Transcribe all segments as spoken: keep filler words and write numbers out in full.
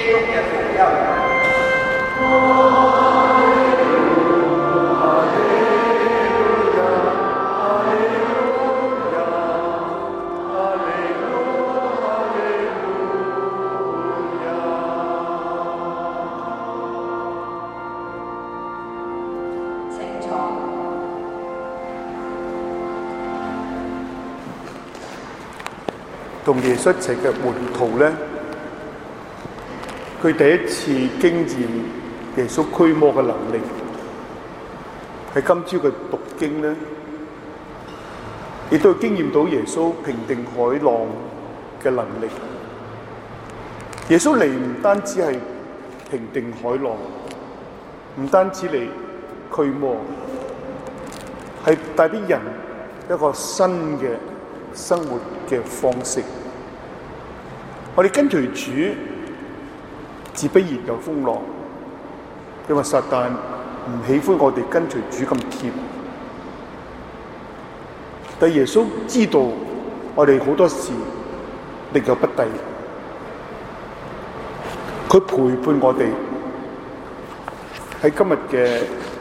基督嘅福音。 同耶穌一齊嘅門徒咧，佢第一次經驗耶穌驅魔嘅能力，喺今朝嘅讀經咧，亦都經驗到耶穌平定海浪嘅能力。耶穌嚟唔單止係平定海浪，唔單止嚟驅魔，係帶俾人一個新嘅生活嘅方式。我哋跟隨主，自不然有風浪，因為撒旦唔喜歡我哋跟隨主咁貼。但耶穌知道我哋好多時力有不逮，佢陪伴我哋喺今日嘅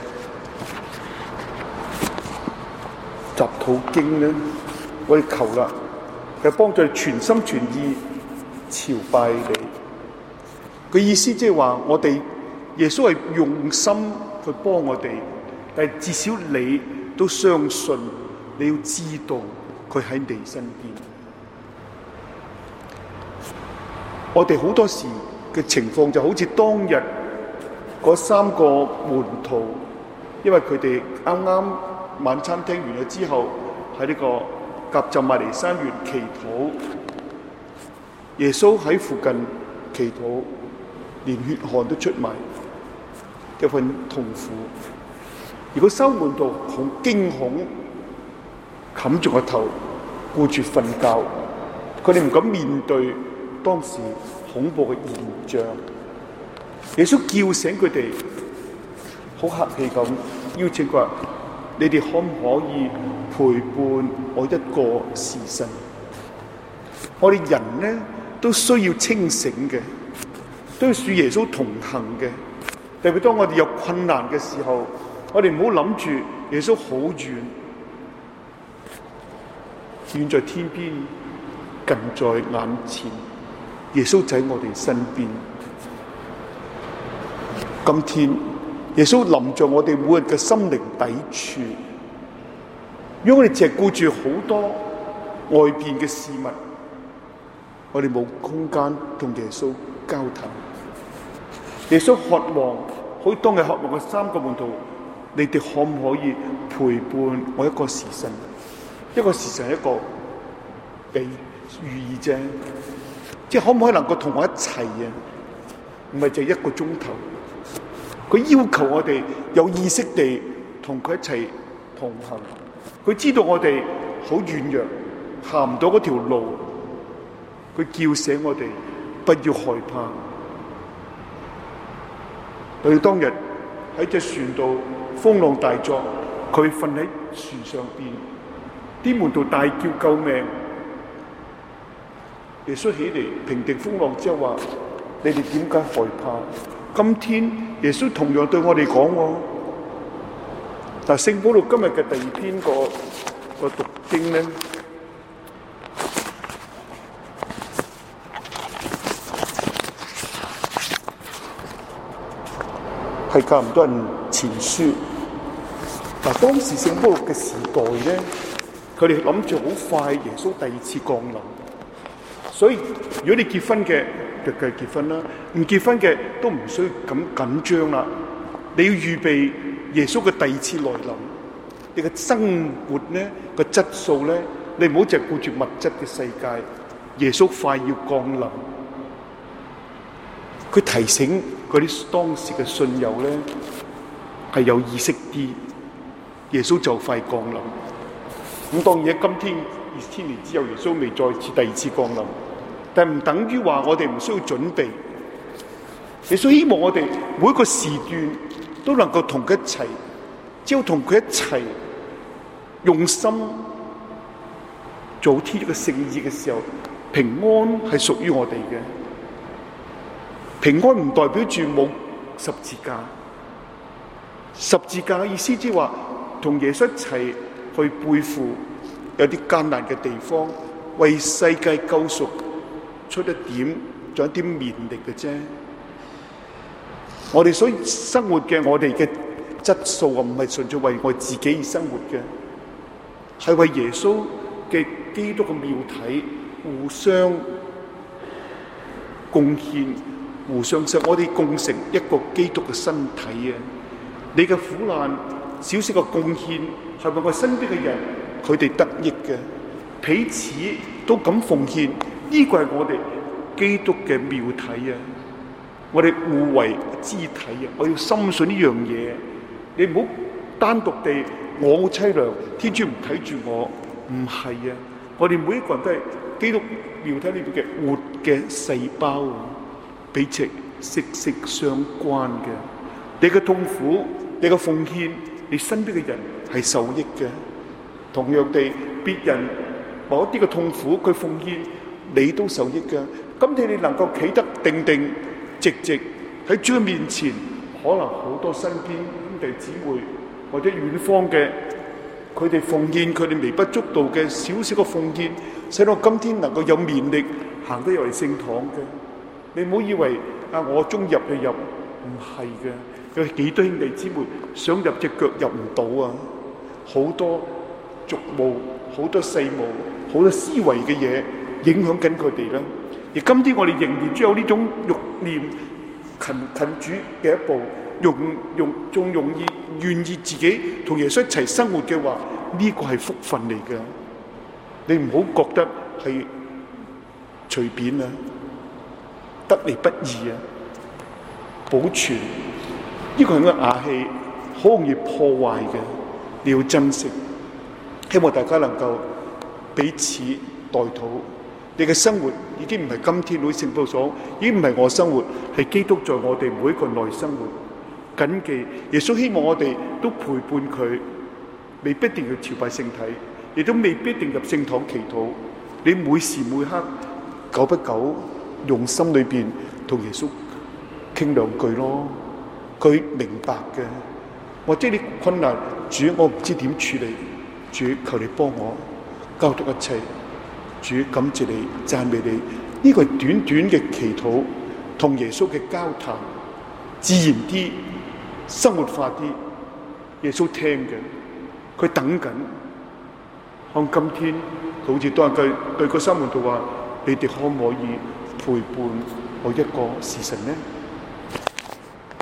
集禱經咧，我哋求啦，係幫助你全心全意朝拜你。佢意思即係話，我哋耶穌係用心去幫我哋，但係至少你都相信，你要知道佢喺你身邊。我哋好多時嘅情況就好似當日嗰三個門徒，因為佢哋啱啱晚餐聽完咗之後，喺呢個革浸瑪尼山園祈禱，耶穌喺附近祈禱，連血汗都出埋，一份痛苦。如果三門徒好驚恐，冚住個頭，顧住瞓覺，佢哋唔敢面對當時恐怖嘅現象。耶穌叫醒佢哋，好客氣咁邀請佢話：你哋可唔可以陪伴我一個時辰？我哋人呢都需要清醒嘅，都要與耶穌同行嘅。特別當我哋有困難嘅時候，我哋唔好諗住耶穌好遠，遠在天邊，近在眼前。耶穌就喺我哋身邊。今天耶穌臨在我哋每日嘅心靈底處，如果我哋淨係顧住好多外邊嘅事物，我哋冇空間同耶穌交談。耶穌渴望，好似當日渴望嘅三個門徒，你哋可唔可以陪伴我一個時辰？一個時辰係一個比喻啫，即係可唔可以能夠同我一齊啊？唔係就一個鐘頭。佢要求我哋有意識地同佢一齊同行。佢知道我哋好軟弱，行唔到嗰條路，佢叫醒我哋不要害怕。佢當日喺隻船度風浪大作，佢瞓喺船上邊，啲門徒大叫救命。耶穌起嚟平定風浪之後話：你哋點解害怕？今天耶穌同樣對我哋講喎。嗱，聖保祿今日嘅第二篇個個讀經咧，係格林多人前書。嗱，當時聖保祿嘅時代咧，佢哋諗住好快耶穌第二次降臨，所以如果你結婚嘅就繼續結婚啦，唔結婚嘅都唔需要咁緊張啦。你要預備耶穌嘅第二次來臨，你嘅生活咧個質素咧，你唔好淨係顧住物質嘅世界。耶穌快要降臨，佢提醒嗰啲當時嘅信友咧係有意識啲，耶穌就快降臨。咁當然喺今天二千年之後，耶穌未再次第二次降臨。但唔等於話我哋唔需要準備。耶穌希望我哋每一個時段都能夠同佢一齊，只要同佢一齊用心做天一個聖意嘅時候，平安係屬於我哋嘅。 平安唔代表住冇十字架，十字架嘅意思即係話同耶穌一齊去背負有啲艱難嘅地方，為世界救贖出一點，仲有一啲勉力嘅啫。我哋所生活嘅，我哋嘅質素啊，唔係純粹為我自己而生活嘅，係為耶穌嘅基督嘅妙體互相貢獻，互相使我哋共成一個基督嘅身體啊！你嘅苦難少少嘅貢獻，係為我身邊嘅人佢哋得益嘅，彼此都咁奉獻，呢個係我哋基督嘅妙體啊！我哋互為肢體啊！我要深信呢樣嘢，你唔好單獨地我好淒涼，天主唔睇住我，唔係啊！我哋每一個人都係基督妙體裏邊嘅活嘅細胞啊，彼此息息相關嘅。你嘅痛苦，你嘅奉獻，你身邊嘅人係受益嘅。同樣地，別人某一啲嘅痛苦，佢奉獻，你都受益嘅。咁你哋能夠企得定定直直喺主面前，可能好多身邊兄弟姊妹或者遠方嘅，佢哋奉獻佢哋微不足道嘅少少嘅奉獻，使到今天能夠有勉力行得入嚟聖堂嘅。你唔好以為啊，我中入就入，唔係嘅。有幾多兄弟姊妹想入隻腳入唔到啊？好多俗務，好多世務，好多思維嘅嘢影響緊佢哋啦。而今天我哋仍然只有呢種慾念，近近主嘅一步，用用仲容易願意自己同耶穌一齊生活嘅話，呢個係福分嚟嘅。你唔好覺得係隨便啊，得嚟不易啊，保存呢個係個雅器，好容易破壞嘅，你要珍惜。希望大家能夠彼此代禱。你嘅生活已經唔係今天好似聖保羅所，已經唔係我生活，係基督在我哋每一個內生活。謹記耶穌希望我哋都陪伴佢，未必一定要朝拜聖體，亦都未必一定入聖堂祈禱。你每時每刻久不久用心裏邊同耶穌傾兩句咯，佢明白嘅。或者你困難，主我唔知點處理，主求你幫我交託一切。主感謝你，讚美你，呢、這個係短短嘅祈禱，同耶穌嘅交談，自然啲，生活化啲。耶穌聽嘅，佢等緊。看今天，佢好似當日佢對個三門徒話：你哋可唔可以陪伴我一個時辰呢？